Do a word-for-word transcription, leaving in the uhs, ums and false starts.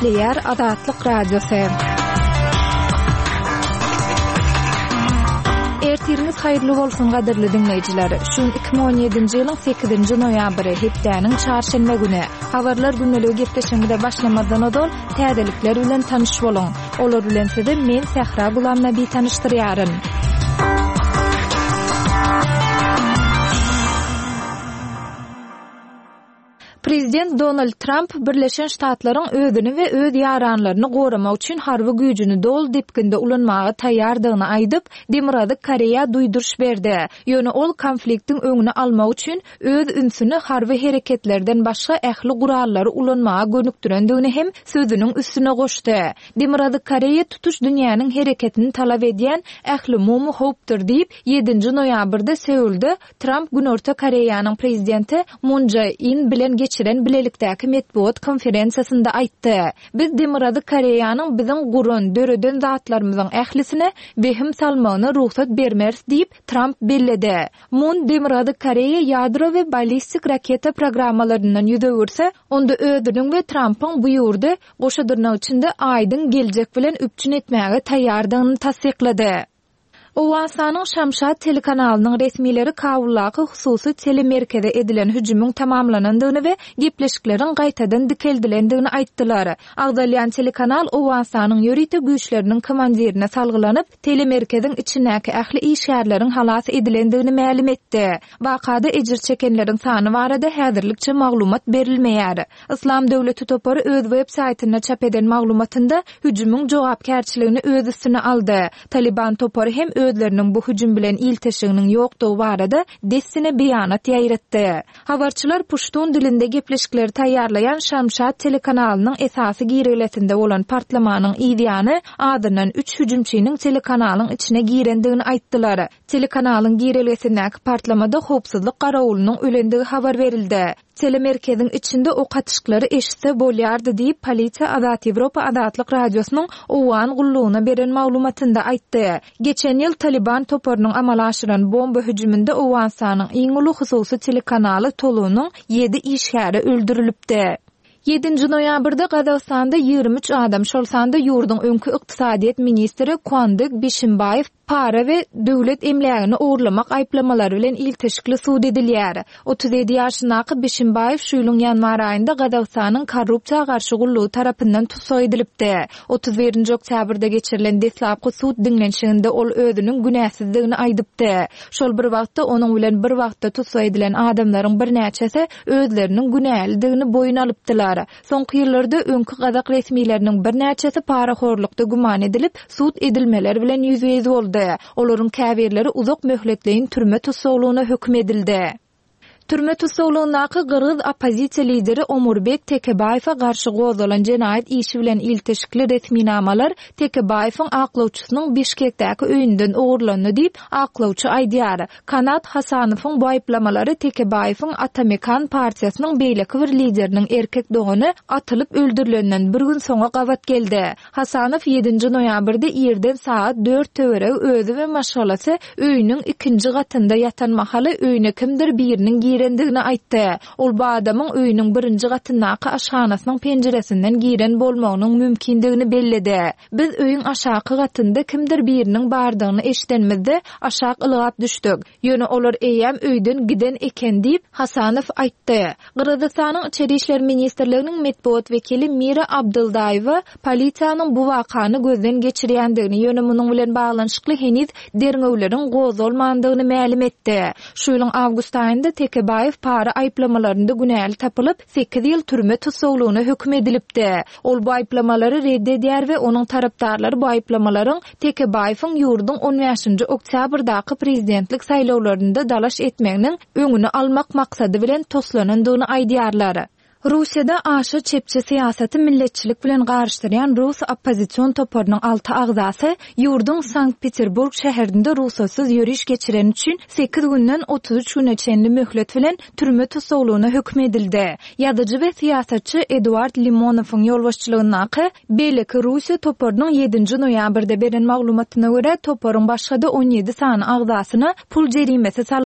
Nükleer Azatlyk Radiosu. Ertiriniz hayırlı bolsun gaderli dinleyijiler. Şun iki bin on ýedinji ýylyň sekizinji noýabry hepdäniň çarşembe güni. Habarlar günneligi gepleşiginde başlamadan odol täzelikler bilen tanyş boluň. Olar bilen sizi men Sehra Gulamnabi tanıştyrýaryn. Prezident Donald Trump Birleşen Ştatlaryň özüni we öz ýaranlaryny goramak üçin harby güýjüni dol depkinde ulanmagy taýýardygyny aýdyp, Demokratik Koreýa duýduruş berdi. Ýöne ol konfliktiň öňüni almak üçin öz ünsüni harby hereketlerden başga ähli gurallary ulanmaga gönükdirendigini hem sözüniň üstüne goşdy. Demokratik Koreýa tutuş dünýäniň hereketini talap edýän ähli mumy howpdyr diýip ýedinji noýabrda Seulda Trump Günorta Koreýanyň prezidenti Moon Jae-in bilen geçiren bilelikdäki metbuat konferensiýasynda aýtdy. Biz Demokratik Koreýanyň biziň gurun, döreden zatlarymyzyň ählisine behim salmagyna ruhsat bermers diýip Trump belledi. Moon Demokratik Koreýa ýadro we ballistik raketa programmalaryndan ýüzegürse, onda özüniň we Trumpyň bu ýurda goşadyrnak içinde aýdyň geljek bilen üpçün etmäge taýýardygyny tasdiklady. Owasanyň Şamşat telekanalynyň resmileri Kabullaky hususy telemerkede edilen hüjümüň tamamlanandygyny we gepleşikleriň gaýtadan dikeldilendigini aýtdylar. Agdalyan telekanal Owasanyň ýörite güýçleriniň komandirine salgylanyp, telemerkediň içindäki ähli işgärleriň halas edilendigini ma'lum etdi. Wakada ejir çekenleriň sany barada häzirlikçe maglumat berilmeýär. Islam Döwleti topary öz web saýtyna çap eden maglumatynda hüjümüň jogapkärçiligini öz üstüne aldy. Taliban topary hem özlerinin bu hüjüm bilen ilteşiginiň ýokdugy barada dessine beýanat ýaýratdy. Habarçylar Puштун dilinde gepleşikleri taýýarlayan Şamşat telekanalynyň esasy gireletinde bolan partlamanyň ýany adyndan üç hüjümçiniň telekanalyň içine girendigini aýtdylar. Telekanalyň gireletindäki partlamada howpsuzlyk garawulunyň ölendigi habar berildi. Telemerkediň içinde o katyşyklary eşitse bolýardy diýip Polisiýa Azat Ýewropa Azatlyk Radiosynyň owan gullugyna beren maglumatynda aýtdy. Geçen ýyl Taliban toparynyň amal aşyran bomba hüjüminde Owasanyň iň uly hususy telekanaly tolunyň ýedi işgäri öldürilipdi. ýedinji noýabrda Gazagstanda ýygrimi üç adam, şolsanda ýurduň öňkü ykdysadyýet ministri Kuandyk Bişimbaýew para we döwlet emlägini oğurlamak aýplamalary bilen ilteşikli suud edilýär. otuz ýedi ýaşyndaky Bişimbaýew şu ýylyň ýanwar aýynda Gazagstanyň korrupsiýa garşy gullugy tarapyndan tutsak edilipdi. otuz birinji oktýabrda geçirilen deslapky suud diňlenşiginde ol özüniň günäsizdigini aýdypdy. Şol bir wagtda onuň bilen bir wagtda tutsak edilen adamlaryň bir näçesi özleriniň günälidigini boyun alypdylar. Soňky ýyllarda öňkü Gazak resmiýetleriniň bir näçesi paraxorlukda guman edilip suud edilmeleri bilen ýüzüýiz boldy. Olaryň käbirleri uzak möhletleýin türme tutsaglygyna hökm edildi. Türme tutsaglygynaky Gyrgyz opozisiýa lideri Omurbek Tekebaýewa garşy gozalan jenaýat işi bilen ilteşikli resminamalar Tekebaýewiň aklawçysynyň Bişkekdäki öýünden ogurlanyny diýip aklawçy aýdýar. Kanat Hasanowyň bu aýplamalary Tekebaýewiň Atamekan partiýasynyň beýleki bir lideriniň erkek dogany atylyp öldürilenden bir gün soňa gabat geldi. Hasanow ýedinji noýabrda ýerden saat dört töwereg özü we maşgalasy öýüniň ikinji gatynda ýatan mahaly öýüne kimdir biriniň girendigini aýtdy. Ol bu adamyň öýüniň birinji gatyndaky aşhanasynyň penjeresinden giren bolmagynyň mümkindigini belledi. Biz öýüň aşaky gatynda kimdir biriniň bardygyny eşdenmizde aşak ylgap düşdük. Ýöne olar eýem öýden giden eken diýip Hasanow aýtdy. Gyrgyzstanyň Içeri işler ministrliginiň metbuat wekili Mira Abdyldaýewa polisiýanyň bu wakany gözden geçirýändigini, ýöne munyň bilen baglanyşykly heniz derňewleriň gozulmandygyny ma'lum etdi. Şu ýylyň awgust aýynda Tekebaýew para aýplamalарynda günäli tapylyp sekiz ýyl türme tutsaglygyna hökm edilipdi. Ol bu aýplamalary reddedýär we onuň tarapdarlary bu aýplamalaryň Tekebaýewiň ýurduň on beşinji oktýabrdaky prezidentlik saýlawlarynda dalaş etmeginiň öňüni almak maksady bilen toslanandygyny aýdýarlar. Russiýada aşy çepçi siýasaty milletçilik bilen garşdyrýan Rus oppozisiýon toparynyň alty agzasy ýurduň Sankt-Peterburg şäherinde ruhsatsız ýöriş geçiren üçin sekiz günden otuz üç güne çenli möhlet bilen türme tutsaglygyna hökm edildi. Ýazyjy we siýasatçy Eduard Limonowyň ýolbaşçylygynaky beýleki Russiýa toparynyň ýedinji noýabrda beren maglumatyna görä toparyň başga da on ýedi sany agzasyna pul jerimesi